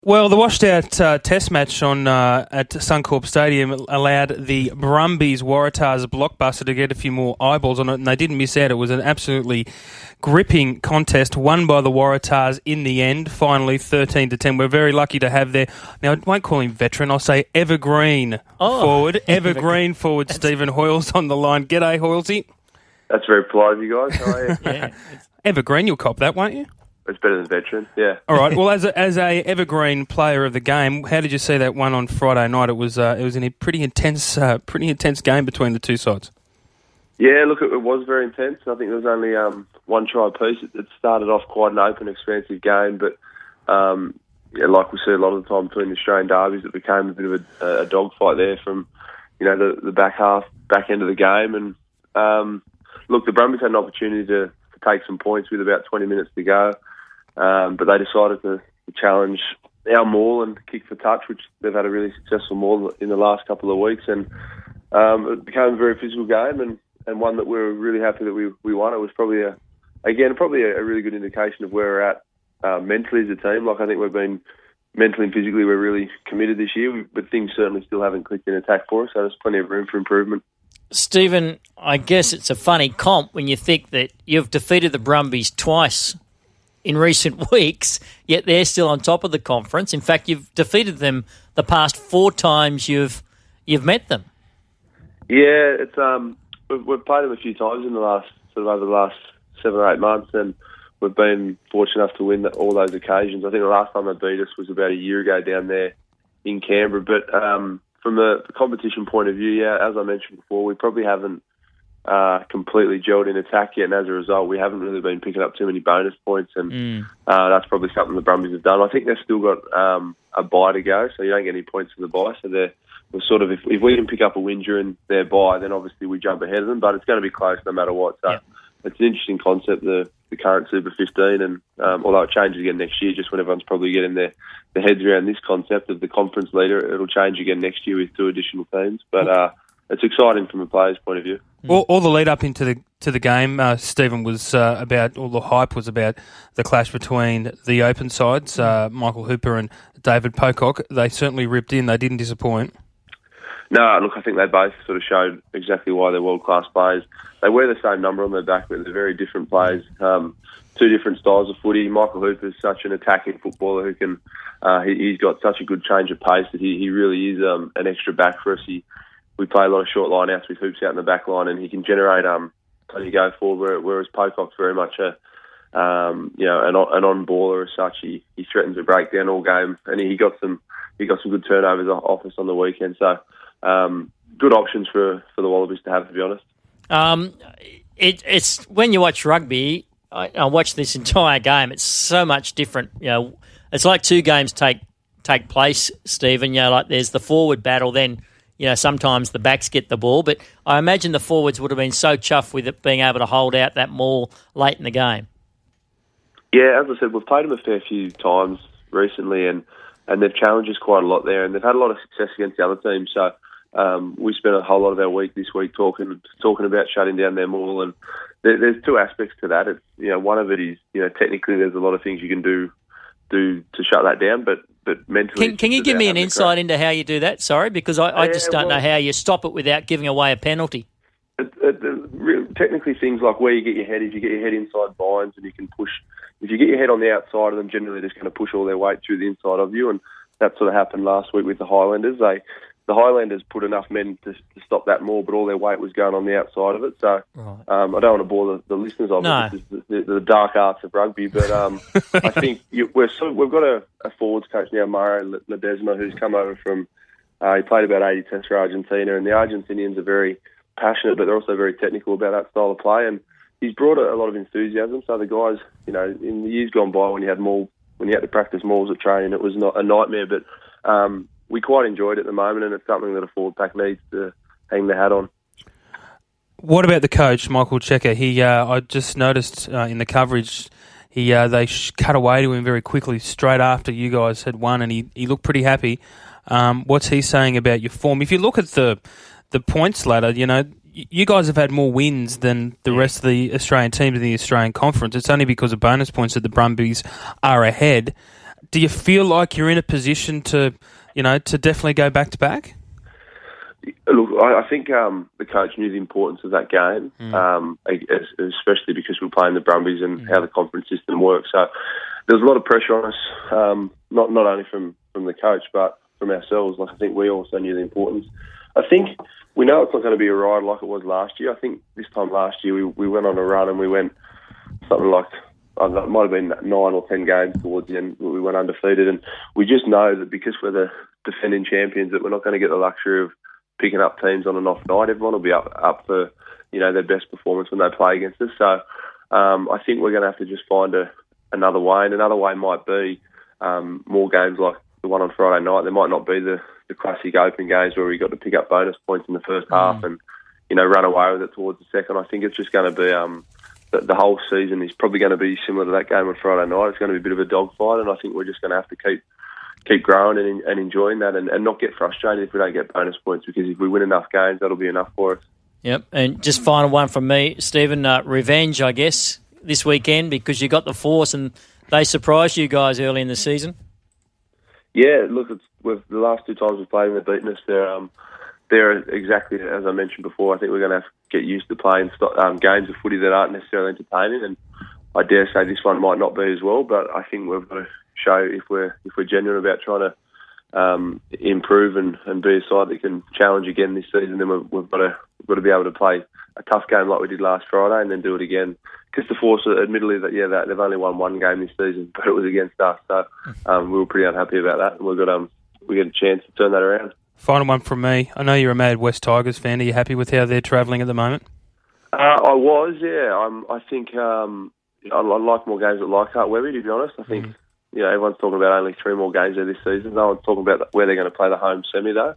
Well, the washed-out test match at Suncorp Stadium allowed the Brumbies Waratahs blockbuster to get a few more eyeballs on it, and they didn't miss out. It was an absolutely gripping contest, won by the Waratahs in the end, finally 13-10. We're very lucky to have their, now I won't call him veteran, I'll say evergreen forward, evergreen forward Stephen Hoyles on the line. G'day, Hoylesy. That's very polite of you guys. How are you? Yeah. Evergreen, you'll cop that, won't you? It's better than veteran, yeah. All right. Well, as a evergreen player of the game, how did you see that one on Friday night? It was a pretty intense game between the two sides. Yeah, look, it was very intense. I think there was only one try apiece. It started off quite an open, expansive game, but like we see a lot of the time between the Australian derbies, it became a bit of a dogfight there from the back end of the game. And look, the Brumbies had an opportunity to take some points with about 20 minutes to go. But they decided to challenge our maul and kick for touch, which they've had a really successful maul in the last couple of weeks. And it became a very physical game and one that we were really happy that we won. It was probably a really good indication of where we're at mentally as a team. Like, I think we've been mentally and physically, we're really committed this year, but things certainly still haven't clicked in attack for us, so there's plenty of room for improvement. Stephen, I guess it's a funny comp when you think that you've defeated the Brumbies twice in recent weeks, yet they're still on top of the conference. In fact, you've defeated them the past 4 times you've met them. Yeah, it's we've played them a few times in the last over the last 7 or 8 months, and we've been fortunate enough to win all those occasions. I think the last time they beat us was about a year ago down there in Canberra. But from the competition point of view, yeah, as I mentioned before, we probably haven't completely gelled in attack yet, and as a result, we haven't really been picking up too many bonus points, and that's probably something the Brumbies have done. I think they've still got a bye to go, so you don't get any points for the bye. So we're sort of, if we can pick up a win during their bye, then obviously we jump ahead of them, but it's going to be close no matter what. So it's an interesting concept, the current Super 15, and although it changes again next year, just when everyone's probably getting their heads around this concept of the conference leader, it'll change again next year with 2 additional teams. But it's exciting from a player's point of view. All the lead up into the game, Stephen, was about, all the hype was about the clash between the open sides, Michael Hooper and David Pocock. They certainly ripped in. They didn't disappoint. No, look, I think they both sort of showed exactly why they're world-class players. They wear the same number on their back, but they're very different players. 2 different styles of footy. Michael Hooper is such an attacking footballer who can. He's got such a good change of pace that he really is an extra back for us. We play a lot of short line outs with Hoops out in the back line, and he can generate plenty go forward. Whereas Pocock's very much an on baller as such. He threatens to break down all game, and he got some good turnovers off us on the weekend. So good options for the Wallabies to have, to be honest. It's when you watch rugby. I watched this entire game. It's so much different. It's like 2 games take place, Stephen. Like there's the forward battle, then sometimes the backs get the ball. But I imagine the forwards would have been so chuffed with it being able to hold out that maul late in the game. Yeah, as I said, we've played them a fair few times recently, and they've challenged us quite a lot there, and they've had a lot of success against the other teams. So we spent a whole lot of our week this week talking about shutting down their maul, and there's 2 aspects to that. It's one of it is technically there's a lot of things you can do to shut that down, but mentally. Can you give me an insight into how you do that? Sorry, because I just don't know how you stop it without giving away a penalty. Technically, things like where you get your head, if you get your head inside binds and you can push. If you get your head on the outside of them, generally they're just going to push all their weight through the inside of you, and that sort of happened last week with the Highlanders. The Highlanders put enough men to stop that maul, but all their weight was going on the outside of it. So I don't want to bore the listeners of it. This is the dark arts of rugby, but I think we've got a forwards coach now, Mario Ledesma, who's come over from. He played about 80 tests for Argentina, and the Argentinians are very passionate, but they're also very technical about that style of play, and he's brought a lot of enthusiasm. So the guys, in the years gone by when you had to practice mauls at training, it was not a nightmare, but we quite enjoyed it at the moment, and it's something that a forward pack needs to hang their hat on. What about the coach, Michael Cheika? I just noticed in the coverage, they cut away to him very quickly straight after you guys had won, and he looked pretty happy. What's he saying about your form? If you look at the points ladder, you guys have had more wins than the rest of the Australian teams in the Australian Conference. It's only because of bonus points that the Brumbies are ahead. Do you feel like you're in a position to definitely go back to back? Look, I think the coach knew the importance of that game, especially because we're playing the Brumbies and how the conference system works. So there was a lot of pressure on us, not only from the coach, but from ourselves. Like, I think we also knew the importance. I think we know it's not going to be a ride like it was last year. I think this time last year we went on a run and we went something like, it might have been 9 or 10 games towards the end. We went undefeated, and we just know that because we're the defending champions, that we're not going to get the luxury of picking up teams on an off night. Everyone will be up for their best performance when they play against us. So I think we're going to have to just find another way, and another way might be more games like the one on Friday night. There might not be the classic open games where we got to pick up bonus points in the first half and run away with it towards the second. I think it's just going to be the whole season is probably going to be similar to that game on Friday night. It's going to be a bit of a dogfight, and I think we're just going to have to keep growing and enjoying that, and not get frustrated if we don't get bonus points, because if we win enough games, that'll be enough for us. Yep, and just final one from me, Stephen. Revenge, I guess, this weekend, because you got the Force and they surprised you guys early in the season. Yeah, look, the last 2 times we've played them, they've beaten us. They're exactly as I mentioned before. I think we're going to have to get used to playing games of footy that aren't necessarily entertaining, and I dare say this one might not be as well. But I think we've got to show if we're genuine about trying to improve and be a side that can challenge again this season, then we've got to be able to play a tough game like we did last Friday, and then do it again. Because the Force, admittedly, they've only won 1 game this season, but it was against us, so we were pretty unhappy about that, and we get a chance to turn that around. Final one from me. I know you're a mad West Tigers fan. Are you happy with how they're travelling at the moment? I was, yeah. I think I'd like more games at Leichhardt Webby, to be honest. I think everyone's talking about only 3 more games there this season. No one's talking about where they're going to play the home semi, though.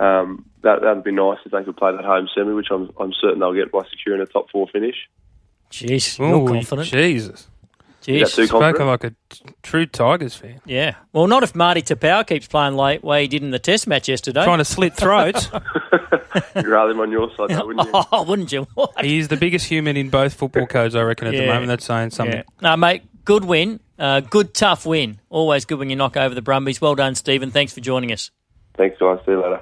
That'd be nice if they could play that home semi, which I'm certain they'll get by securing a top 4 finish. Jeez, you're confident. Jesus. Jeez. Spoken like a true Tigers fan. Yeah. Well, not if Marty Tapau keeps playing late way he did in the Test match yesterday. Trying to slit throats. You'd rather him on your side, though, wouldn't you? Oh, wouldn't you? What? He's the biggest human in both football codes, I reckon, at the moment. That's saying something. Yeah. No, mate, good win. Good, tough win. Always good when you knock over the Brumbies. Well done, Stephen. Thanks for joining us. Thanks, guys. See you later.